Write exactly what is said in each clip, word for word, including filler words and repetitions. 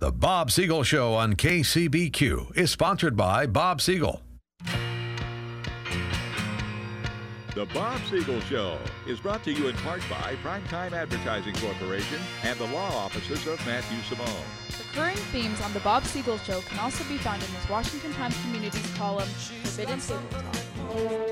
The Bob Siegel Show on K C B Q is sponsored by Bob Siegel. The Bob Siegel Show is brought to you in part by Primetime Advertising Corporation and the law offices of Matthew Simone. Recurring themes on The Bob Siegel Show can also be found in his Washington Times Communities column, Forbidden Table Talk.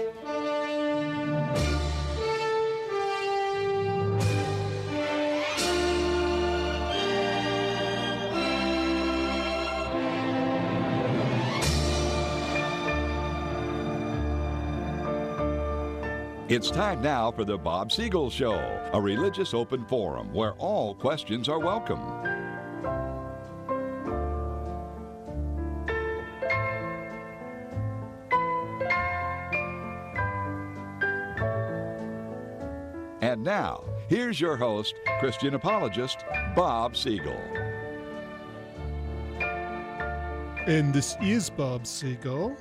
It's time now for the Bob Siegel Show, a religious open forum where all questions are welcome. And now, here's your host, Christian apologist, Bob Siegel. And this is Bob Siegel.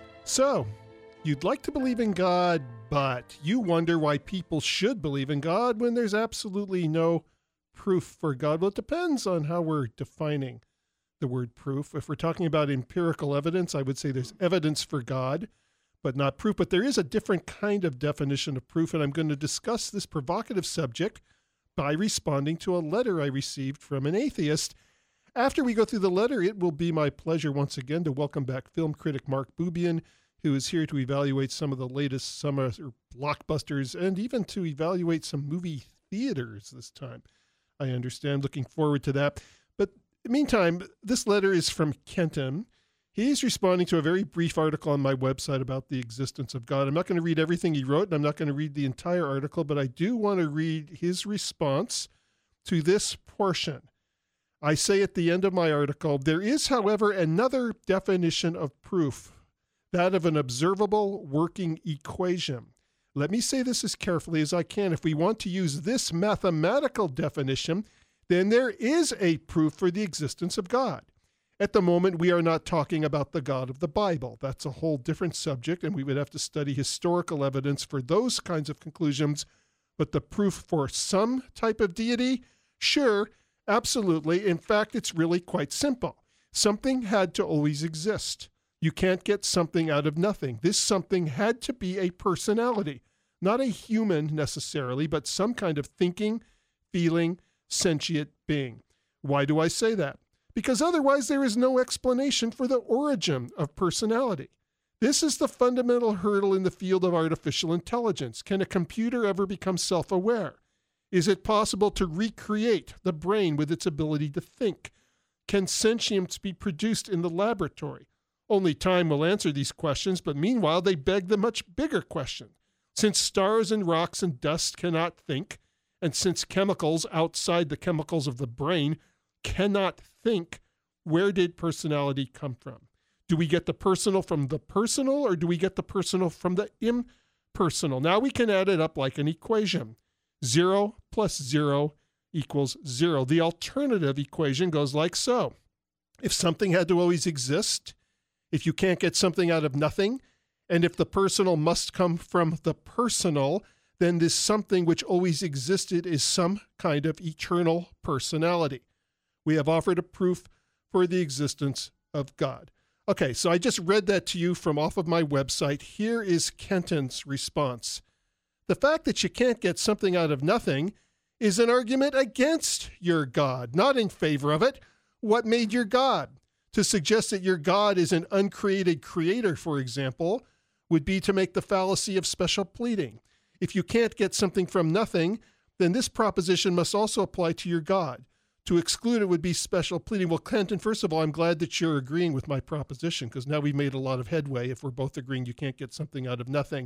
So, you'd like to believe in God, but you wonder why people should believe in God when there's absolutely no proof for God. Well, it depends on how we're defining the word proof. If we're talking about empirical evidence, I would say there's evidence for God, but not proof. But there is a different kind of definition of proof, and I'm going to discuss this provocative subject by responding to a letter I received from an atheist. After we go through the letter, it will be my pleasure once again to welcome back film critic Mark Bubian, who is here to evaluate some of the latest summer blockbusters and even to evaluate some movie theaters this time. I understand. Looking forward to that. But in the meantime, this letter is from Kenton. He's responding to a very brief article on my website about the existence of God. I'm not going to read everything he wrote, and I'm not going to read the entire article, but I do want to read his response to this portion. I say at the end of my article, there is, however, another definition of proof, that of an observable working equation. Let me say this as carefully as I can. If we want to use this mathematical definition, then there is a proof for the existence of God. At the moment, we are not talking about the God of the Bible. That's a whole different subject, and we would have to study historical evidence for those kinds of conclusions. But the proof for some type of deity? Sure, absolutely. In fact, it's really quite simple. Something had to always exist. You can't get something out of nothing. This something had to be a personality, not a human necessarily, but some kind of thinking, feeling, sentient being. Why do I say that? Because otherwise there is no explanation for the origin of personality. This is the fundamental hurdle in the field of artificial intelligence. Can a computer ever become self-aware? Is it possible to recreate the brain with its ability to think? Can sentience be produced in the laboratory? Only time will answer these questions, but meanwhile they beg the much bigger question. Since stars and rocks and dust cannot think, and since chemicals outside the chemicals of the brain cannot think, where did personality come from? Do we get the personal from the personal, or do we get the personal from the impersonal? Now we can add it up like an equation. Zero plus zero equals zero. The alternative equation goes like so. If something had to always exist, if you can't get something out of nothing, and if the personal must come from the personal, then this something which always existed is some kind of eternal personality. We have offered a proof for the existence of God. Okay, so I just read that to you from off of my website. Here is Kenton's response. The fact that you can't get something out of nothing is an argument against your God, not in favor of it. What made your God? To suggest that your God is an uncreated creator, for example, would be to make the fallacy of special pleading. If you can't get something from nothing, then this proposition must also apply to your God. To exclude it would be special pleading. Well, Kenton, first of all, I'm glad that you're agreeing with my proposition, because now we've made a lot of headway if we're both agreeing you can't get something out of nothing.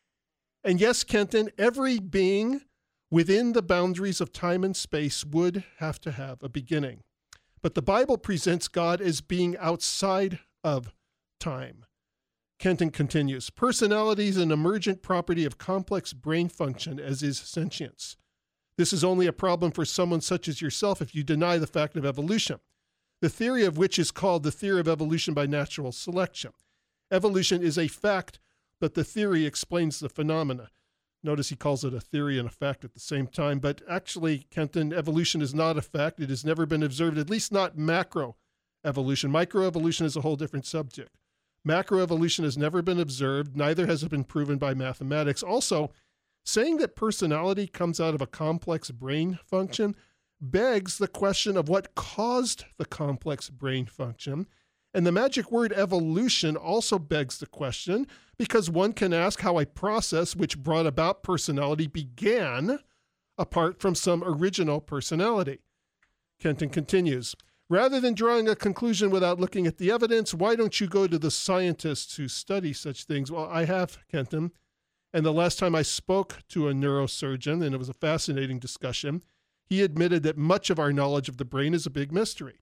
And yes, Kenton, every being within the boundaries of time and space would have to have a beginning. But the Bible presents God as being outside of time. Kenton continues, personality is an emergent property of complex brain function, as is sentience. This is only a problem for someone such as yourself if you deny the fact of evolution, the theory of which is called the theory of evolution by natural selection. Evolution is a fact, but the theory explains the phenomena. Notice he calls it a theory and a fact at the same time. But actually, Kenton, evolution is not a fact. It has never been observed, at least not macro evolution. Microevolution is a whole different subject. Macroevolution has never been observed. Neither has it been proven by mathematics. Also, saying that personality comes out of a complex brain function begs the question of what caused the complex brain function. And the magic word evolution also begs the question, because one can ask how a process which brought about personality began apart from some original personality. Kenton continues, rather than drawing a conclusion without looking at the evidence, why don't you go to the scientists who study such things? Well, I have, Kenton. And the last time I spoke to a neurosurgeon, and it was a fascinating discussion, he admitted that much of our knowledge of the brain is a big mystery.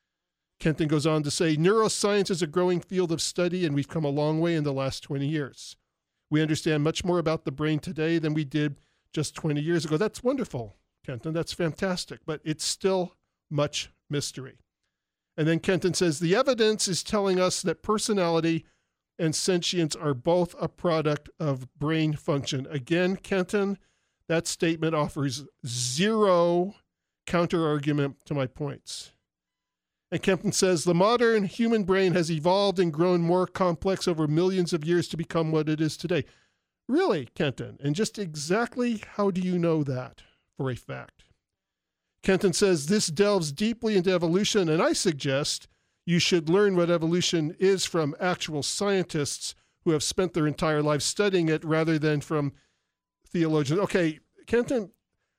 Kenton goes on to say, neuroscience is a growing field of study, and we've come a long way in the last twenty years. We understand much more about the brain today than we did just twenty years ago. That's wonderful, Kenton. That's fantastic, but it's still much mystery. And then Kenton says, the evidence is telling us that personality and sentience are both a product of brain function. Again, Kenton, that statement offers zero counter-argument to my points. And Kenton says, the modern human brain has evolved and grown more complex over millions of years to become what it is today. Really, Kenton? And just exactly how do you know that for a fact? Kenton says, this delves deeply into evolution, and I suggest you should learn what evolution is from actual scientists who have spent their entire lives studying it rather than from theologians. Okay, Kenton,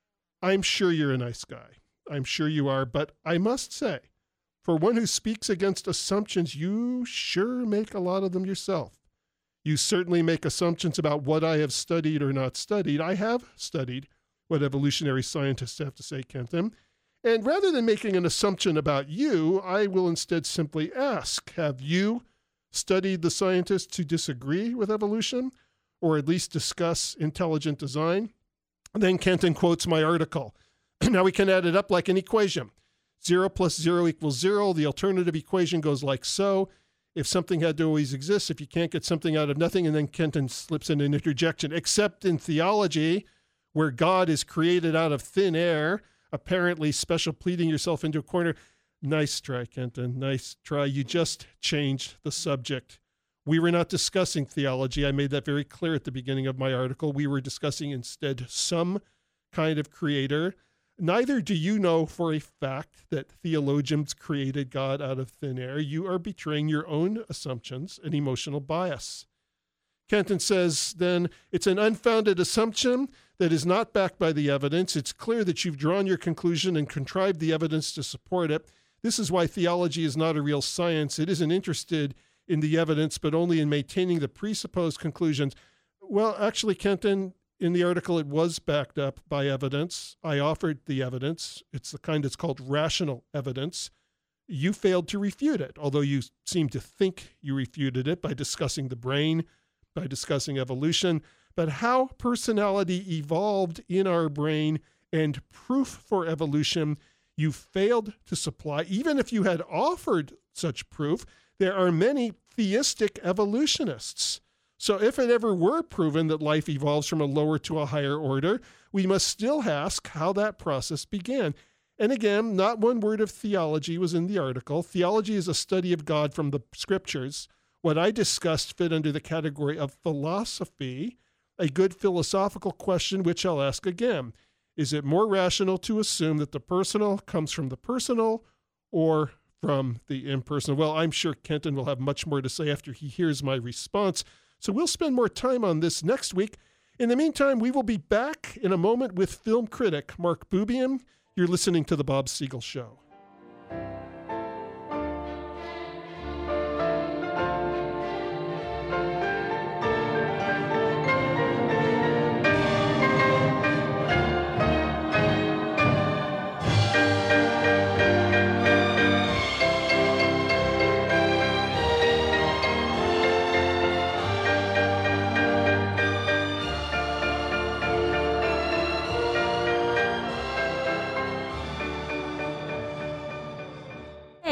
I'm sure you're a nice guy. I'm sure you are, but I must say, for one who speaks against assumptions, you sure make a lot of them yourself. You certainly make assumptions about what I have studied or not studied. I have studied what evolutionary scientists have to say, Kenton. And rather than making an assumption about you, I will instead simply ask, have you studied the scientists who disagree with evolution, or at least discuss intelligent design? And then Kenton quotes my article. Now we can add it up like an equation. Zero plus zero equals zero. The alternative equation goes like so. If something had to always exist, if you can't get something out of nothing, and then Kenton slips in an interjection, except in theology, where God is created out of thin air, apparently special pleading yourself into a corner. Nice try, Kenton. Nice try. You just changed the subject. We were not discussing theology. I made that very clear at the beginning of my article. We were discussing instead some kind of creator. Neither do you know for a fact that theologians created God out of thin air. You are betraying your own assumptions and emotional bias. Kenton says, then, it's an unfounded assumption that is not backed by the evidence. It's clear that you've drawn your conclusion and contrived the evidence to support it. This is why theology is not a real science. It isn't interested in the evidence, but only in maintaining the presupposed conclusions. Well, actually, Kenton, in the article, it was backed up by evidence. I offered the evidence. It's the kind that's called rational evidence. You failed to refute it, although you seem to think you refuted it by discussing the brain, by discussing evolution. But how personality evolved in our brain and proof for evolution, you failed to supply. Even if you had offered such proof, there are many theistic evolutionists. So if it ever were proven that life evolves from a lower to a higher order, we must still ask how that process began. And again, not one word of theology was in the article. Theology is a study of God from the scriptures. What I discussed fit under the category of philosophy, a good philosophical question which I'll ask again. Is it more rational to assume that the personal comes from the personal or from the impersonal? Well, I'm sure Kenton will have much more to say after he hears my response. So we'll spend more time on this next week. In the meantime, we will be back in a moment with film critic Mark Bubian. You're listening to The Bob Siegel Show.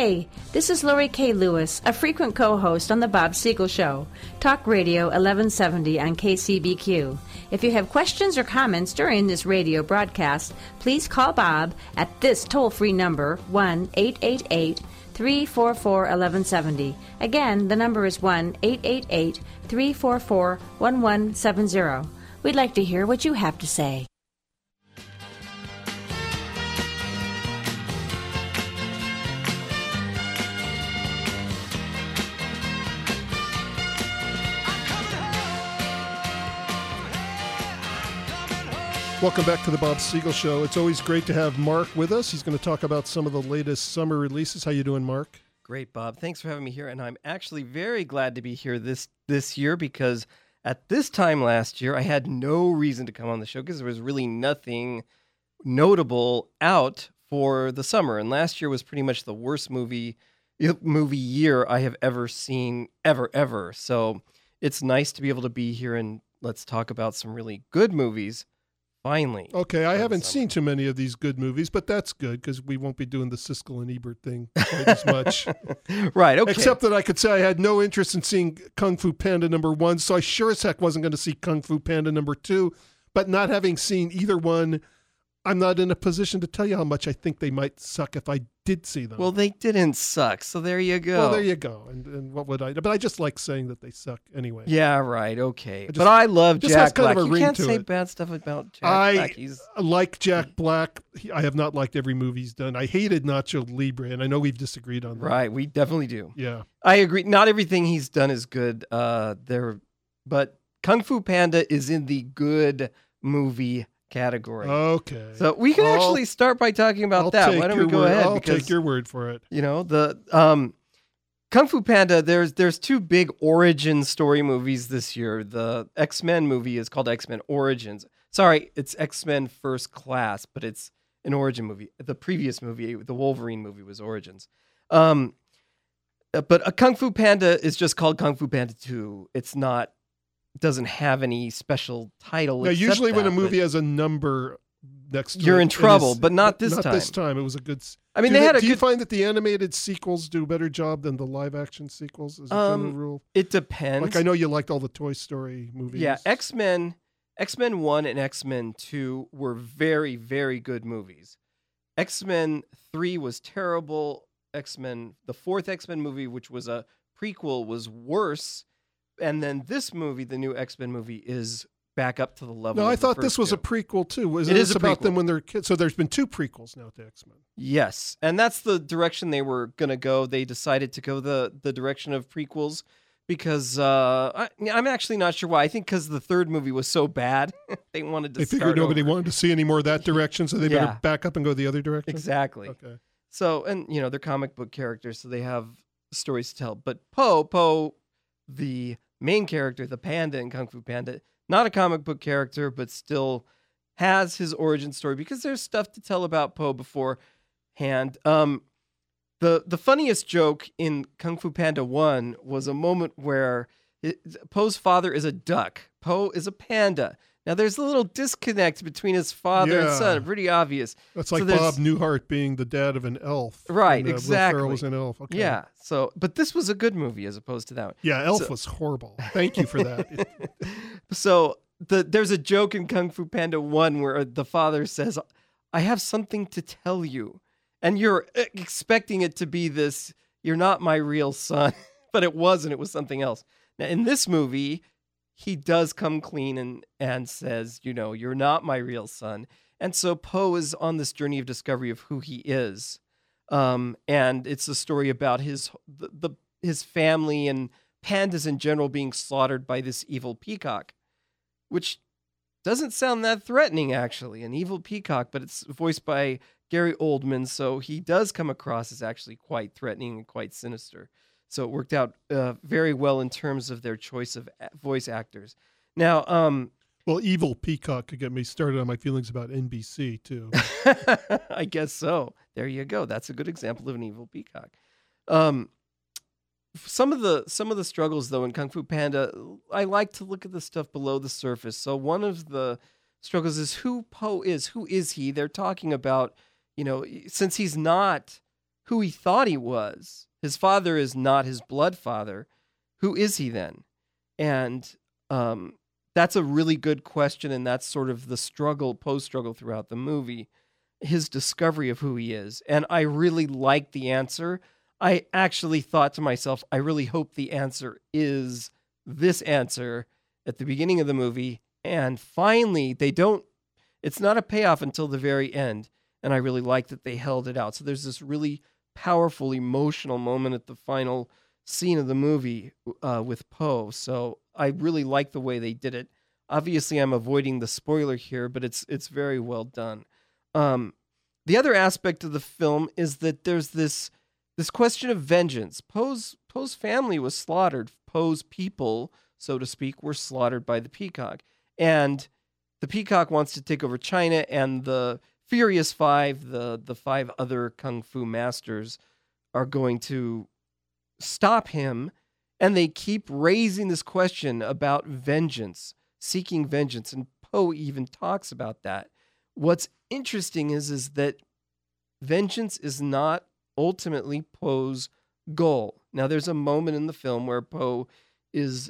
Hey, this is Lori K. Lewis, a frequent co-host on The Bob Siegel Show, Talk Radio eleven seventy on K C B Q. If you have questions or comments during this radio broadcast, please call Bob at this toll-free number, one eight eight eight, three four four, one one seven zero. Again, the number is one eight eight eight, three four four, one one seven zero. We'd like to hear what you have to say. Welcome back to the Bob Siegel Show. It's always great to have Mark with us. He's going to talk about some of the latest summer releases. How you doing, Mark? Great, Bob. Thanks for having me here. And I'm actually very glad to be here this this year because at this time last year, I had no reason to come on the show because there was really nothing notable out for the summer. And last year was pretty much the worst movie movie year I have ever seen, ever, ever. So it's nice to be able to be here and let's talk about some really good movies. Finally. Okay, I haven't seen too many of these good movies, but that's good because we won't be doing the Siskel and Ebert thing quite as much. Right, okay. Except that I could say I had no interest in seeing Kung Fu Panda number one, so I sure as heck wasn't going to see Kung Fu Panda number two. But not having seen either one, I'm not in a position to tell you how much I think they might suck if I did see them. Well, they didn't suck, so there you go. Well, there you go. And and what would I? But I just like saying that they suck anyway. Yeah, right. Okay. just- but I love just has Jack kind of Black. a You ring can't to say it. bad stuff about Jack I Black. He's like Jack Black. He, I have not liked every movie he's done. I hated Nacho Libre, and I know we've disagreed on that. right. We definitely do. Yeah. I agree. Not everything he's done is good. Uh, there, but Kung Fu Panda is in the good movie category. Okay. So we can I'll- actually start by talking about I'll that. take Why don't your we go word- ahead? I'll because take your word for it. you know the um, Kung Fu Panda. There's there's two big origin story movies this year. The X-Men movie is called X-Men Origins. Sorry, it's X-Men First Class, but it's an origin movie. The previous movie, the Wolverine movie, was Origins. Um, but a Kung Fu Panda is just called Kung Fu Panda two. It's not doesn't have any special title. Now, except usually when that, a movie but- has a number next to You're it, in it trouble, is- but not this not time. this time. It was a good. s- I mean, do they had a Do you good- find that the animated sequels do a better job than the live action sequels as a Um, general rule? It depends. Like I know you liked all the Toy Story movies. Yeah, X-Men, X-Men one and X-Men two were very, very good movies. X-Men three was terrible. X-Men, the fourth X-Men movie, which was a prequel, was worse. And then this movie, the new X-Men movie, is back up to the level. No, of I the thought this first was two. a prequel too. Was It this is a about them prequel. when they're kids? So there's been two prequels now to X-Men. Yes, and that's the direction they were gonna go. They decided to go the the direction of prequels because uh, I, I'm actually not sure why. I think because the third movie was so bad, they wanted to. They figured start nobody over. wanted to see any more of that direction, so they Yeah. better back up and go the other direction. Exactly. Okay. So, and you know, they're comic book characters, so they have stories to tell. But Po, Po, the main character, the panda in Kung Fu Panda, not a comic book character, but still has his origin story because there's stuff to tell about Po beforehand. Um, the the funniest joke in Kung Fu Panda one was a moment where it, Po's father is a duck. Po is a panda. Now, there's a little disconnect between his father and Yeah. son, pretty obvious. That's So like there's- Bob Newhart being the dad of an elf. Right, and, uh, Will exactly. Ferrell was an elf. Okay. Yeah. So, but this was a good movie as opposed to that one. Yeah, Elf So- was horrible. Thank you for that. So the there's a joke in Kung Fu Panda one where the father says, "I have something to tell you," and you're e- expecting it to be this. You're not my real son, but it wasn't. It was something else. Now in this movie, he does come clean and and says, you know, you're not my real son. And so Po is on this journey of discovery of who he is. Um, and it's a story about his the, the his family and pandas in general being slaughtered by this evil peacock, which doesn't sound that threatening, actually. An evil peacock, but it's voiced by Gary Oldman, so he does come across as actually quite threatening and quite sinister. So it worked out uh, very well in terms of their choice of a- voice actors. Now, um, Well, Evil Peacock could get me started on my feelings about N B C, too. I guess so. There you go. That's a good example of an evil peacock. Um, some of the some of the struggles, though, in Kung Fu Panda, I like to look at the stuff below the surface. So one of the struggles is who Po is. Who is he? They're talking about, you know, since he's not who he thought he was. His father is not his blood father. Who is he then? And um, that's a really good question, and that's sort of the struggle, post-struggle throughout the movie, his discovery of who he is. And I really liked the answer. I actually thought to myself, I really hope the answer is this answer at the beginning of the movie. And finally, they don't, it's not a payoff until the very end. And I really like that they held it out. So there's this really powerful, emotional moment at the final scene of the movie uh, with Poe. So I really like the way they did it. Obviously, I'm avoiding the spoiler here, but it's it's very well done. Um, the other aspect of the film is that there's this this question of vengeance. Poe's Poe's family was slaughtered. Poe's people, so to speak, were slaughtered by the Peacock. And the Peacock wants to take over China, and the Furious Five, the, the five other Kung Fu masters, are going to stop him. And they keep raising this question about vengeance, seeking vengeance. And Poe even talks about that. What's interesting is, is that vengeance is not ultimately Poe's goal. Now, there's a moment in the film where Poe is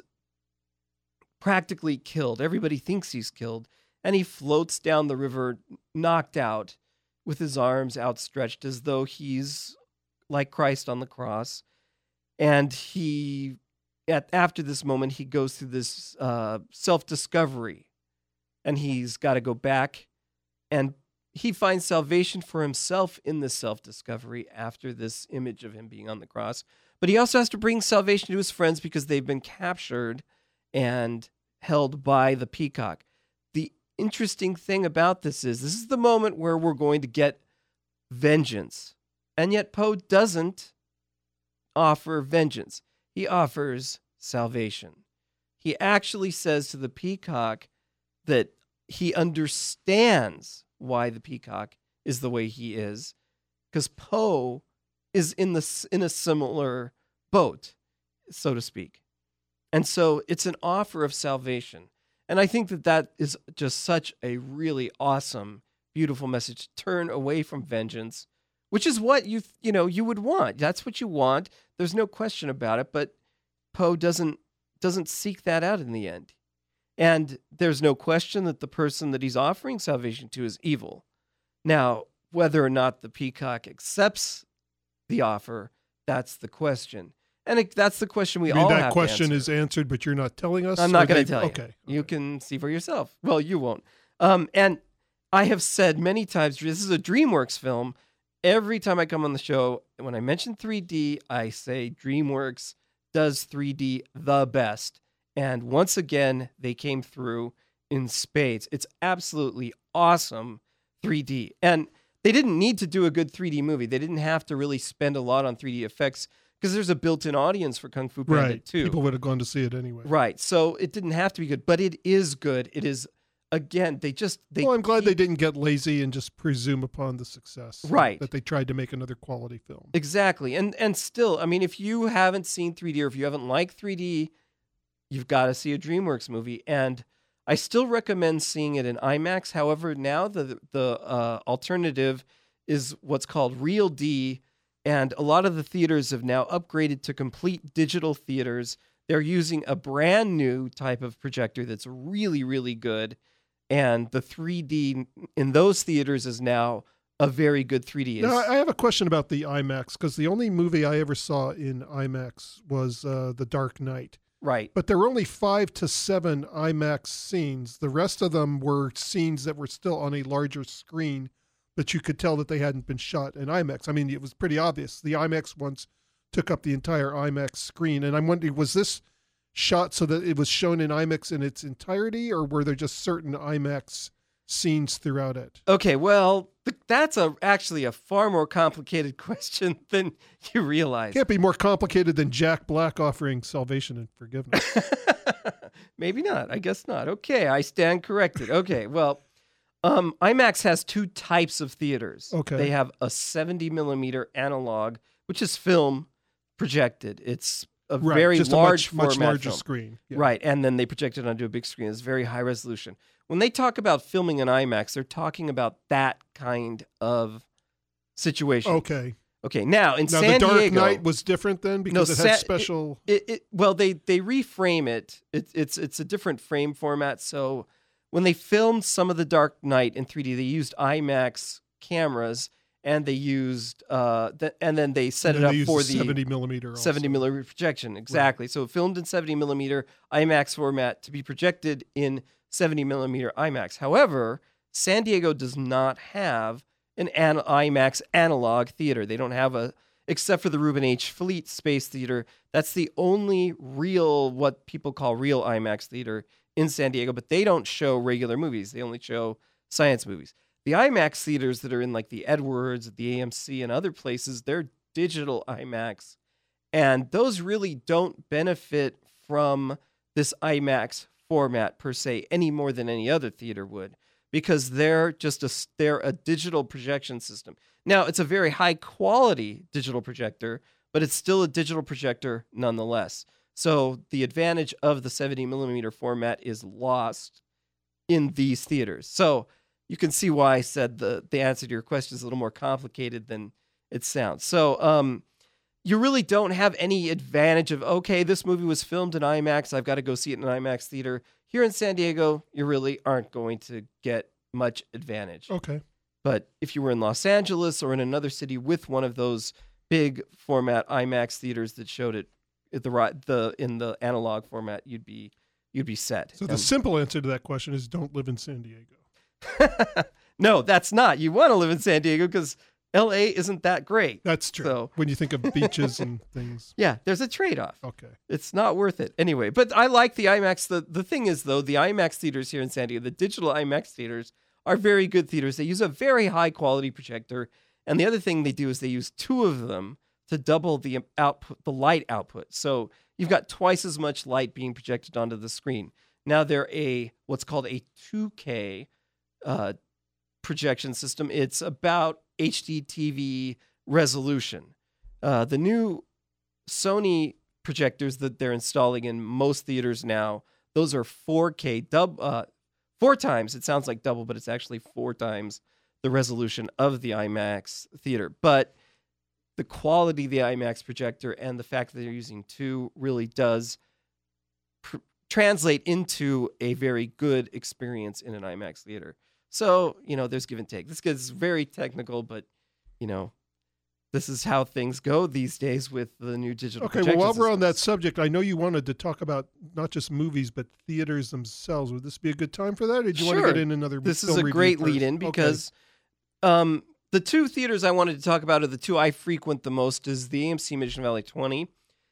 practically killed. Everybody thinks he's killed. And he floats down the river, knocked out, with his arms outstretched as though he's like Christ on the cross. And he, at after this moment, he goes through this uh, self-discovery. And he's got to go back, and he finds salvation for himself in this self-discovery after this image of him being on the cross. But he also has to bring salvation to his friends because they've been captured and held by the Peacock. The interesting thing about this is this is the moment where we're going to get vengeance. And yet Poe doesn't offer vengeance. He offers salvation. He actually says to the Peacock that he understands why the Peacock is the way he is, because Poe is in the in a similar boat, so to speak. And so it's an offer of salvation. And I think that that is just such a really awesome, beautiful message. Turn away from vengeance, which is what you you know you would want. That's what you want. There's no question about it. But Poe doesn't doesn't seek that out in the end. And there's no question that the person that he's offering salvation to is evil. Now, whether or not the Peacock accepts the offer, that's the question. And it, that's the question we I mean, all that have question to is answered, but you're not telling us? I'm not Or going they- to tell you. Okay. You okay. can see for yourself. Well, you won't. Um, and I have said many times, this is a DreamWorks film. Every time I come on the show, when I mention three D, I say DreamWorks does three D the best. And once again, they came through in spades. It's absolutely awesome three D. And they didn't need to do a good three D movie. They didn't have to really spend a lot on three D effects because there's a built-in audience for Kung Fu Panda Right. too. People would have gone to see it anyway. Right. So it didn't have to be good, but it is good. It is, again, they just... they. Well, I'm glad keep- they didn't get lazy and just presume upon the success. Right. That they tried to make another quality film. Exactly. And and still, I mean, if you haven't seen three D or if you haven't liked three D, you've got to see a DreamWorks movie. And I still recommend seeing it in IMAX. However, now the the uh, alternative is what's called Real D. And a lot of the theaters have now upgraded to complete digital theaters. They're using a brand new type of projector that's really, really good. And the three D in those theaters is now a very good three D. Now, I I have a question about the IMAX, because the only movie I ever saw in IMAX was uh, The Dark Knight. Right. But there were only five to seven IMAX scenes. The rest of them were scenes that were still on a larger screen, but you could tell that they hadn't been shot in IMAX. I mean, it was pretty obvious. The IMAX ones took up the entire IMAX screen. And I'm wondering, was this shot so that it was shown in IMAX in its entirety, or were there just certain IMAX scenes throughout it? Okay, well, th- that's a actually a far more complicated question than you realize. Can't be more complicated than Jack Black offering salvation and forgiveness. Maybe not. I guess not. Okay, I stand corrected. Okay, well, um, IMAX has two types of theaters. Okay. They have a seventy millimeter analog, which is film projected. It's a Right, very just large a much, much format larger film. screen. Yeah. Right, and then they project it onto a big screen. It's very high resolution. When they talk about filming in IMAX, they're talking about that kind of situation. Okay. Okay, now in Now, San the Dark Diego, Knight was different then because No, it had Sa- special. It, it, well, they they reframe it. it. It's it's a different frame format. So when they filmed some of the Dark Knight in three D, they used IMAX cameras, and they used uh, the, and then they set and it then they up for used the seventy millimeter. Also. seventy millimeter projection. Exactly. So filmed in seventy millimeter IMAX format to be projected in seventy millimeter IMAX. However, San Diego does not have an, an IMAX analog theater. They don't have a except for the Reuben H. Fleet Space Theater. That's the only real, what people call real IMAX theater in San Diego, but they don't show regular movies. They only show science movies. The IMAX theaters that are in like the Edwards, the A M C, and other places, they're digital IMAX. And those really don't benefit from this IMAX format per se any more than any other theater would, because they're just a, they're a digital projection system. Now, it's a very high quality digital projector, but it's still a digital projector nonetheless. So the advantage of the seventy millimeter format is lost in these theaters. So you can see why I said the, the answer to your question is a little more complicated than it sounds. So um, you really don't have any advantage of, okay, this movie was filmed in IMAX, I've got to go see it in an IMAX theater. Here in San Diego, you really aren't going to get much advantage. Okay. But if you were in Los Angeles or in another city with one of those big format IMAX theaters that showed it at the ri- the in the analog format, you'd be you'd be set. So the And- simple answer to that question is don't live in San Diego. no, that's not. You want to live in San Diego because L A isn't that great. That's true. So- When you think of beaches and things. Yeah, there's a trade-off. Okay. It's not worth it. Anyway, but I like the IMAX. The, the thing is, though, the IMAX theaters here in San Diego, the digital IMAX theaters, are very good theaters. They use a very high-quality projector. And the other thing they do is they use two of them to double the output, the light output. So you've got twice as much light being projected onto the screen. Now they're a what's called a two K uh, projection system. It's about H D T V resolution. Uh, the new Sony projectors that they're installing in most theaters now, those are four K, dub, uh, four times. It sounds like double, but it's actually four times the resolution of the IMAX theater. But the quality of the IMAX projector and the fact that they're using two really does pr- translate into a very good experience in an IMAX theater. So, you know, there's give and take. This gets very technical, but, you know, this is how things go these days with the new digital Okay, well, projection while we're on that systems. subject, I know you wanted to talk about not just movies, but theaters themselves. Would this be a good time for that? Or do you want Sure. to get in another This is film a review great first? lead-in Okay. because um, the two theaters I wanted to talk about are the two I frequent the most is the A M C Mission Valley twenty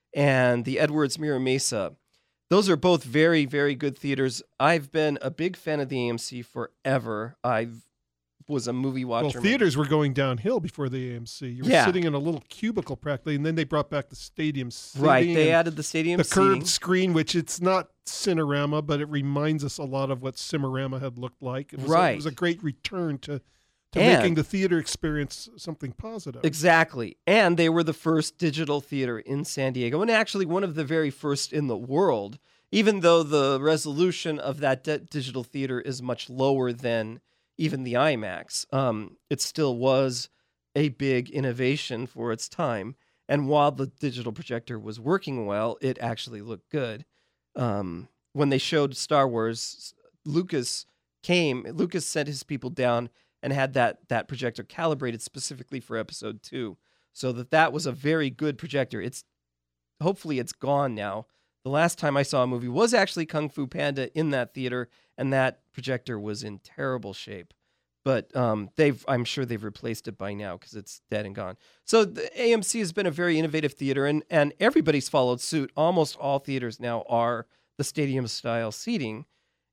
and the Edwards Mira Mesa. Those are both very, very good theaters. I've been a big fan of the A M C forever. I was a movie watcher. Well, theaters were going downhill before the A M C. You were Yeah. sitting in a little cubicle practically, and then they brought back the stadium seating. Right, they and added the stadium the seating. curved screen, which it's not Cinerama, but it reminds us a lot of what Cinerama had looked like. It was a, Right. it was a great return to, to And- making the theater experience something positive. Exactly. And they were the first digital theater in San Diego, and actually one of the very first in the world, even though the resolution of that di- digital theater is much lower than even the IMAX. Um, it still was a big innovation for its time. And while the digital projector was working well, it actually looked good. Um, when they showed Star Wars, Lucas came, Lucas sent his people down and had that that projector calibrated specifically for episode two, so that that was a very good projector. It's hopefully it's gone now. The last time I saw a movie was actually Kung Fu Panda in that theater, and that projector was in terrible shape. But um, they've I'm sure they've replaced it by now because it's dead and gone. So the A M C has been a very innovative theater, and and everybody's followed suit. Almost all theaters now are the stadium style seating,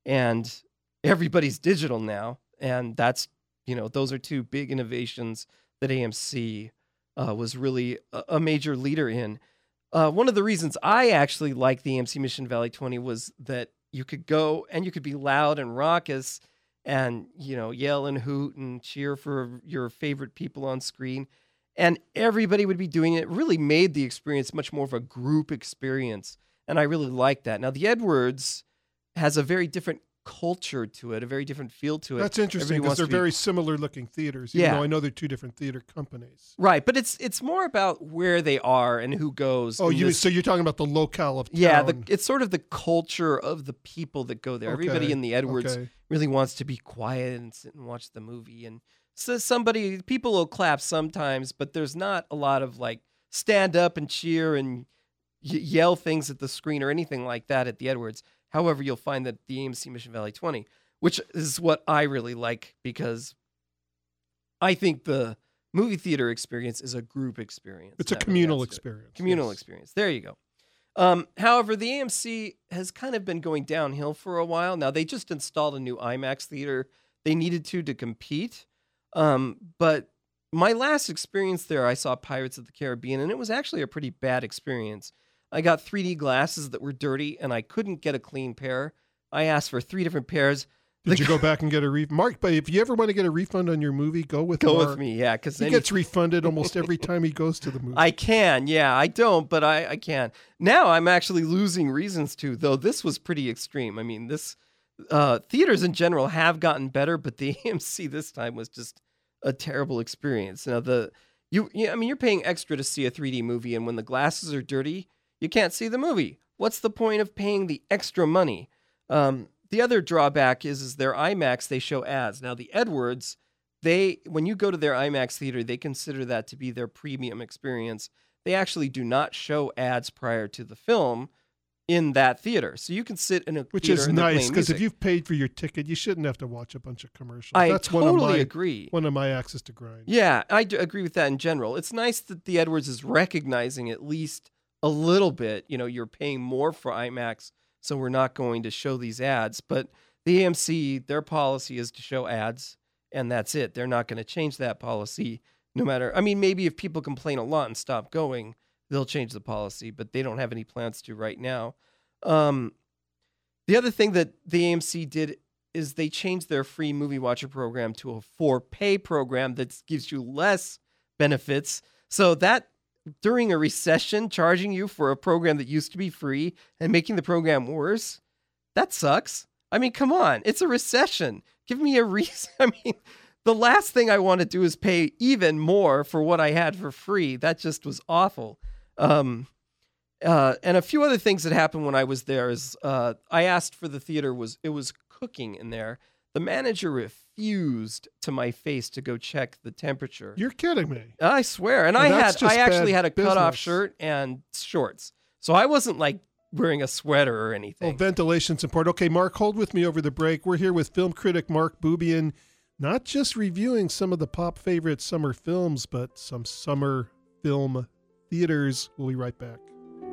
and everybody's digital now, and that's you know those are two big innovations that A M C uh, was really a, a major leader in. Uh, one of the reasons I actually liked the A M C Mission Valley twenty was that you could go and you could be loud and raucous and, you know, yell and hoot and cheer for your favorite people on screen. And everybody would be doing it. It really made the experience much more of a group experience. And I really liked that. Now, the Edwards has a very different culture to it, a very different feel to it. That's interesting Everybody because wants they're to be- very similar looking theaters, even Yeah. though I know they're two different theater companies. Right, but it's it's more about where they are and who goes. Oh, in you this- so you're talking about the locale of town. yeah, the, it's sort of the culture of the people that go there. Everybody Okay, in the Edwards okay. really wants to be quiet and sit and watch the movie. And so somebody, people will clap sometimes, but there's not a lot of like stand up and cheer and y- yell things at the screen or anything like that at the Edwards. However, you'll find that the A M C Mission Valley twenty, which is what I really like because I think the movie theater experience is a group experience. It's a That really communal adds to it. experience. Communal yes. experience. There you go. Um, however, the A M C has kind of been going downhill for a while. Now, they just installed a new IMAX theater. They needed to to compete. Um, but my last experience there, I saw Pirates of the Caribbean, and it was actually a pretty bad experience. I got three D glasses that were dirty, and I couldn't get a clean pair. I asked for three different pairs. Did The you go back and get a refund? Mark, but if you ever want to get a refund on your movie, go with Go Mark. with me, yeah, because He gets refunded almost every time he goes to the movie. I can, yeah. I don't, but I, I can. Now I'm actually losing reasons to, though this was pretty extreme. I mean, this uh, theaters in general have gotten better, but the A M C this time was just a terrible experience. Now the you, you I mean, you're paying extra to see a three D movie, and when the glasses are dirty, you can't see the movie. What's the point of paying the extra money? Um, the other drawback is, is their IMAX, they show ads. Now the Edwards, they when you go to their IMAX theater, they consider that to be their premium experience. They actually do not show ads prior to the film in that theater. So you can sit in a Which theater is and they're nice playing because if music. you've paid for your ticket, you shouldn't have to watch a bunch of commercials. I That's totally one of my, agree. One of my axes to grind. Yeah, I do agree with that in general. It's nice that the Edwards is recognizing at least a little bit, you know, you're paying more for IMAX, so we're not going to show these ads. But the A M C, their policy is to show ads, and that's it. They're not going to change that policy no matter. I mean, maybe if people complain a lot and stop going, they'll change the policy, but they don't have any plans to right now. Um, the other thing that the A M C did is they changed their free movie watcher program to a for pay program that gives you less benefits. So that during a recession, charging you for a program that used to be free and making the program worse, that sucks. I mean, come on, it's a recession. Give me a reason. I mean, the last thing I want to do is pay even more for what I had for free. That just was awful. Um, uh, and a few other things that happened when I was there is uh, I asked for the theater was it was cooking in there. The manager refused to my face to go check the temperature. You're kidding me. I swear. And Well, I that's had just I actually bad had a cutoff business. shirt and shorts. So I wasn't like wearing a sweater or Well, anything. ventilation's important. Okay, Mark, hold with me over the break. We're here with film critic Mark Bubian, not just reviewing some of the pop favorite summer films, but some summer film theaters. We'll be right back.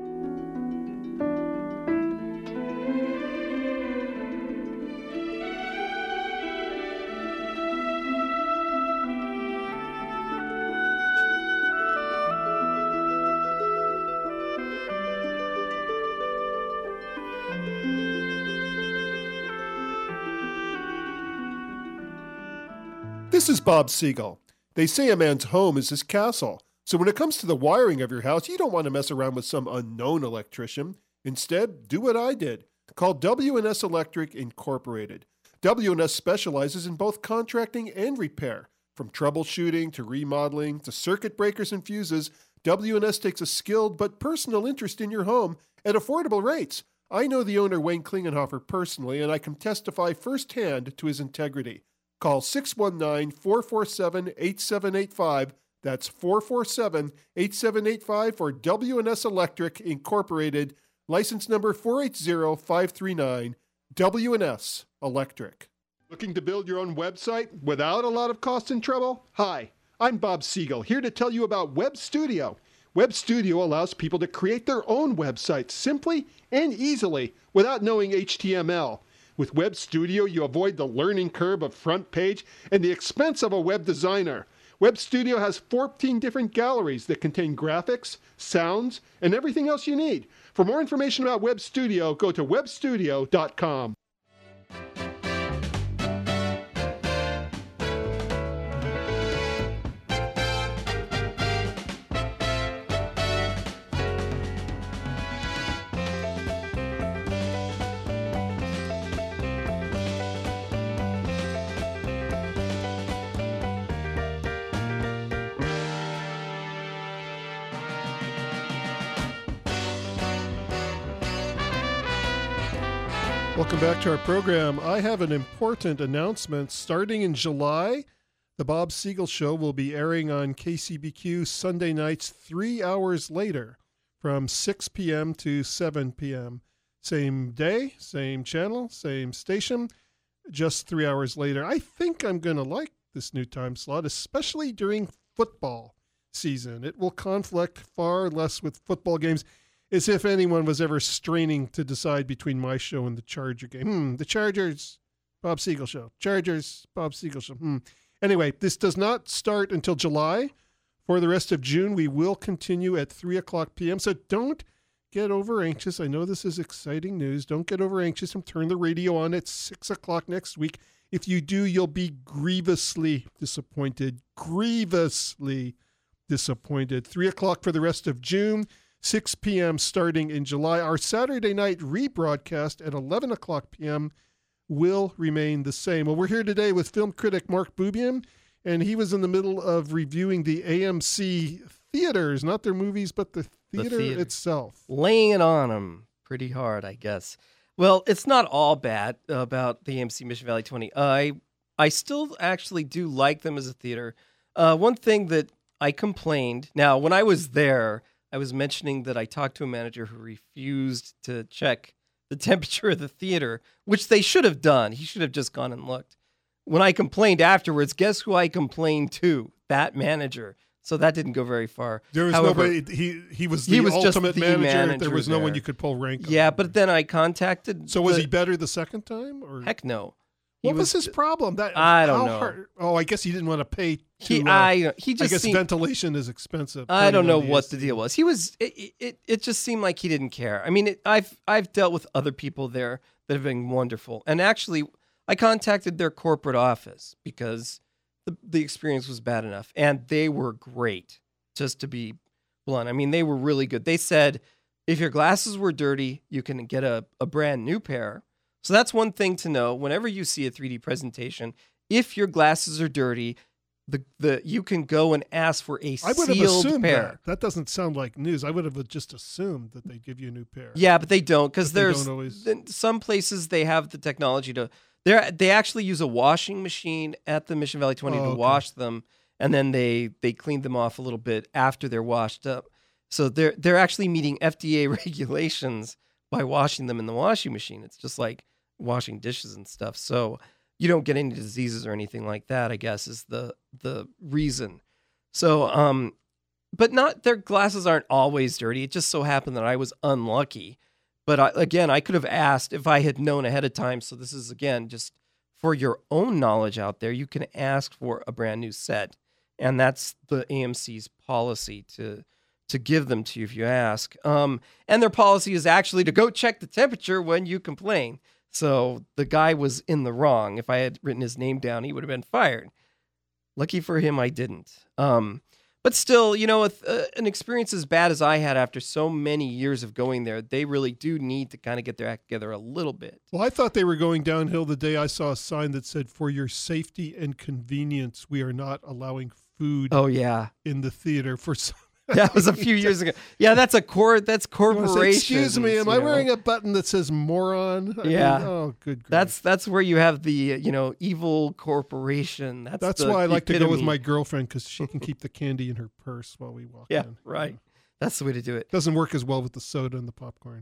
This is Bob Siegel. They say a man's home is his castle. So when it comes to the wiring of your house, you don't want to mess around with some unknown electrician. Instead, do what I did. Call W and S Electric Incorporated. W and S specializes in both contracting and repair. From troubleshooting to remodeling to circuit breakers and fuses, W and S takes a skilled but personal interest in your home at affordable rates. I know the owner, Wayne Klingenhofer, personally, and I can testify firsthand to his integrity. Call six one nine, four four seven, eight seven eight five. That's four four seven, eight seven eight five for W and S Electric Incorporated, license number four eight zero five three nine, W and S Electric. Looking to build your own website without a lot of cost and trouble? Hi, I'm Bob Siegel, here to tell you about Web Studio. Web Studio allows people to create their own websites simply and easily without knowing H T M L. With Web Studio, you avoid the learning curve of front page and the expense of a web designer. Web Studio has fourteen different galleries that contain graphics, sounds, and everything else you need. For more information about Web Studio, go to web studio dot com. Welcome back to our program. I have an important announcement. Starting in July, the Bob Siegel Show will be airing on K C B Q Sunday nights three hours later from six p.m. to seven p.m. Same day, same channel, same station, just three hours later. I think I'm going to like this new time slot, especially during football season. It will conflict far less with football games, as if anyone was ever straining to decide between my show and the Charger game. Hmm, the Chargers, Bob Siegel Show. Chargers, Bob Siegel Show. Hmm. Anyway, this does not start until July. For the rest of June, we will continue at three o'clock p.m., so don't get over anxious. I know this is exciting news. Don't get over anxious and turn the radio on at six o'clock next week. If you do, you'll be grievously disappointed. Grievously disappointed. three o'clock for the rest of June. six p.m. starting in July. Our Saturday night rebroadcast at eleven o'clock p.m. will remain the same. Well, we're here today with film critic Mark Bubian, and he was in the middle of reviewing the A M C theaters, not their movies, but the theater, the theater. itself. Laying it on them pretty hard, I guess. Well, it's not all bad about the A M C Mission Valley twenty. I I still actually do like them as a theater. Uh, one thing that I complained, now when I was there, I was mentioning that I talked to a manager who refused to check the temperature of the theater, which they should have done. He should have just gone and looked. When I complained afterwards, guess who I complained to? That manager. So that didn't go very far. There was However, nobody. He he was the he was just ultimate the manager. manager There was no there. one you could pull rank on. Yeah, but then I contacted. So was the- he better the second time? Or Heck no. He what was, his problem? That I don't how know. hard- oh, I guess he didn't want to pay. To, He, uh, I, he I just guess seemed, ventilation is expensive. I don't turning know on the what A C. the deal was. He was. It, it. It just seemed like he didn't care. I mean, it, I've I've dealt with other people there that have been wonderful, and actually, I contacted their corporate office because the the experience was bad enough, and they were great. Just to be blunt, I mean, they were really good. They said if your glasses were dirty, you can get a, a brand new pair. So that's one thing to know. Whenever you see a three D presentation, if your glasses are dirty, the the you can go and ask for a I would have sealed assumed pair. that. That doesn't sound like news. I would have just assumed that they'd give you a new pair. Yeah, but they don't because But they there's don't always- in some places they have the technology to. They they actually use a washing machine at the Mission Valley twenty Oh, to okay. wash them, and then they they clean them off a little bit after they're washed up. So they're they're actually meeting F D A regulations by washing them in the washing machine. It's just like washing dishes and stuff. So you don't get any diseases or anything like that, I guess, is the the reason. So um but not their glasses aren't always dirty. It just so happened that I was unlucky. But I, again, I could have asked if I had known ahead of time. So this is, again, just for your own knowledge out there, you can ask for a brand new set. And that's the A M C's policy to to give them to you if you ask. Um, and their policy is actually to go check the temperature when you complain. So the guy was in the wrong. If I had written his name down, he would have been fired. Lucky for him, I didn't. Um, but still, you know, with uh, an experience as bad as I had after so many years of going there, they really do need to kind of get their act together a little bit. Well, I thought they were going downhill the day I saw a sign that said, "For your safety and convenience, we are not allowing food Oh, yeah. in the theater." For some That was a few years ago. Yeah, that's a cor- that's I wanna say, corporation. excuse me, am I wearing a button that says moron? I mean, Yeah. oh, good grief. That's that's where you have the, you know, evil corporation. That's That's the why I like to go with epitome. my girlfriend, because she can keep the candy in her purse while we walk Yeah, in. right. That's the way to do it. Doesn't work as well with the soda and the popcorn.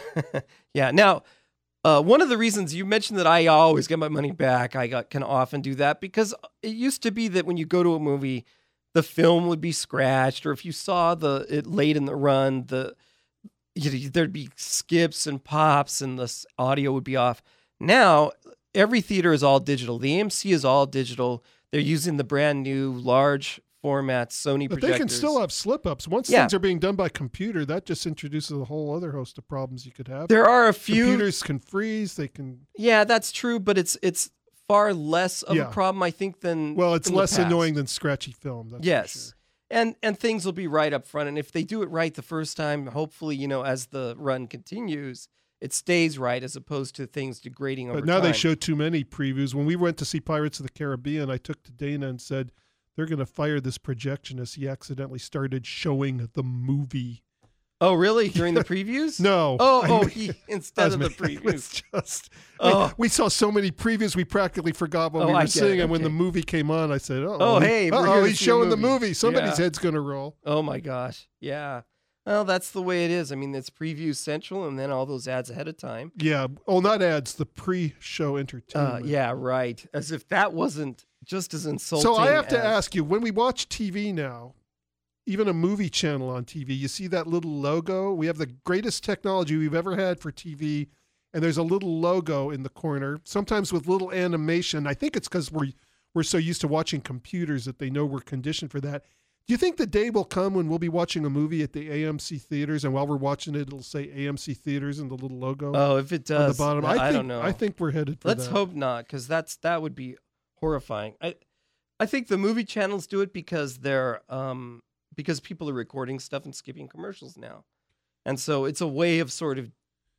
Yeah. Now, uh, one of the reasons you mentioned that I always get my money back, I got, can often do that because it used to be that when you go to a movie, the film would be scratched, or if you saw the it late in the run, the you know, there'd be skips and pops, and the s- audio would be off. Now, every theater is all digital. The A M C is all digital. They're using the brand new large format Sony But projectors. they can still have slip-ups. Once Yeah. things are being done by computer, that just introduces a whole other host of problems you could have. There are a few. Computers can freeze. They can. Yeah, that's true, but it's it's far less of Yeah. a problem, I think, than Well, it's in the less past. annoying than scratchy film. That's for Yes. sure. And and things will be right up front. And if they do it right the first time, hopefully, you know, as the run continues, it stays right as opposed to things degrading over But now time. they show too many previews. When we went to see Pirates of the Caribbean, I took to Dana and said, they're going to fire this projectionist. He accidentally started showing the movie Oh, really? During the previews? No. Oh, I oh, mean- he, I instead was of the making- it was previews. just, Oh. we, we saw so many previews, we practically forgot what Oh, we I were get seeing. it, And when the okay. movie came on, I said, "Oh, Oh, hey, we're here to he's see a showing the movie." movie. Somebody's Yeah. head's going to roll." Oh my gosh. Yeah. Well, that's the way it is. I mean, it's preview central and then all those ads ahead of time. Yeah. Oh, not ads, the pre-show Uh, entertainment. yeah, right. As if that wasn't just as insulting. So I have to as- ask you, when we watch T V now, even a movie channel on T V, you see that little logo? We have the greatest technology we've ever had for T V, and there's a little logo in the corner, sometimes with little animation. I think it's because we're, we're so used to watching computers that they know we're conditioned for that. Do you think the day will come when we'll be watching a movie at the A M C theaters, and while we're watching it, it'll say A M C theaters and the little logo Oh, if it on the does, bottom? I, I, think, don't know. I think we're headed for Let's that. hope not, because that's that would be horrifying. I, I think the movie channels do it because they're um because people are recording stuff and skipping commercials now, and so it's a way of sort of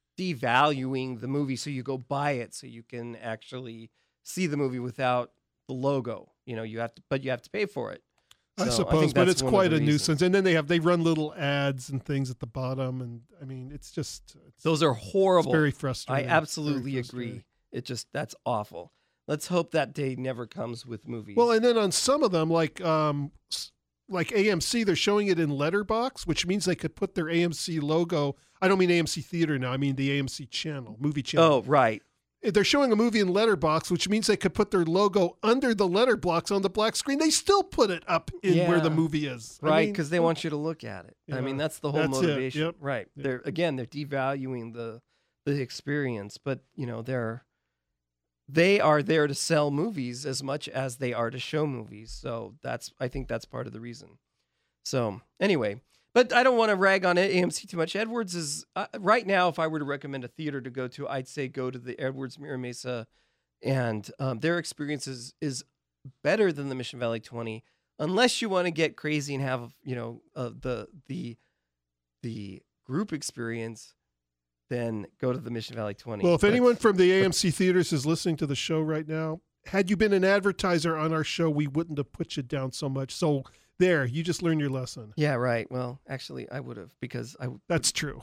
devaluing the movie. So you go buy it so you can actually see the movie without the logo. You know, you have to, but you have to pay for it. I So suppose, think but that's it's one of quite the a reasons. nuisance. And then they have they run little ads and things at the bottom, and I mean, it's just it's, Those are it's horrible. very I frustrating. absolutely Very agree. frustrating. It just that's awful. Let's hope that day never comes with movies. Well, and then on some of them, like um, s- like A M C, they're showing it in letterbox, which means they could put their A M C logo. I don't mean A M C theater now. I mean the A M C channel, movie channel. oh, right. They're showing a movie in letterbox, which means they could put their logo under the letterbox on the black screen. They still put it up in where the Yeah. movie is. I Right, mean, because they want you to look at it. I mean, Yeah, that's the whole that's it, motivation. yep, Right. yep. They're again, they're devaluing the the experience, but you know, they're they are there to sell movies as much as they are to show movies. So that's I think that's part of the reason. So anyway, but I don't want to rag on A M C too much. Edwards is uh, right now. If I were to recommend a theater to go to, I'd say go to the Edwards Mira Mesa, and um, their experience is, is better than the Mission Valley twenty. Unless you want to get crazy and have you know uh, the the the group experience, then go to the Mission Valley twenty. Well, if But- anyone from the A M C theaters is listening to the show right now, had you been an advertiser on our show, we wouldn't have put you down so much. So there, you just learned your lesson. yeah, right. Well, actually, I would have because I That's true.